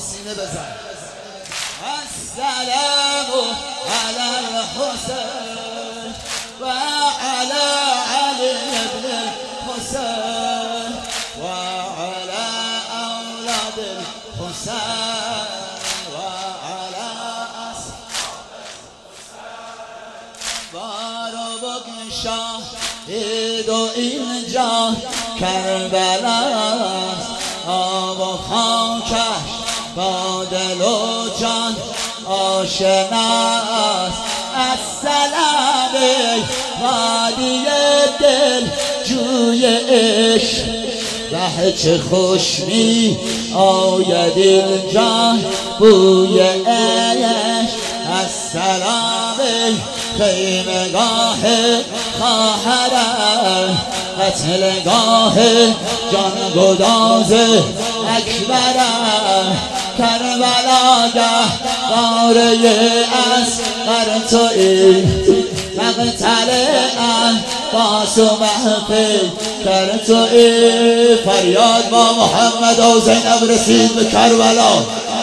سینه بزن. السلام علی الحسین و علی علی ابن الحسین و علی اولاد الحسین و علی اصحاب الحسین. بارو بگشا شاهد و اینجا کربلاست، آب و خاکش با دل و جان آشناست. السلام وادی دل جوی عشق، به چه خوش می آید اینجا بوی عشق. السلام خیمگاه خواهرم، قتلگاه جان گداز اکبرم. کربلا گهواره اصغر تویی، مقتل عباس و محفل کر تویی. فریاد با محمد و زینب رسید به کربلا.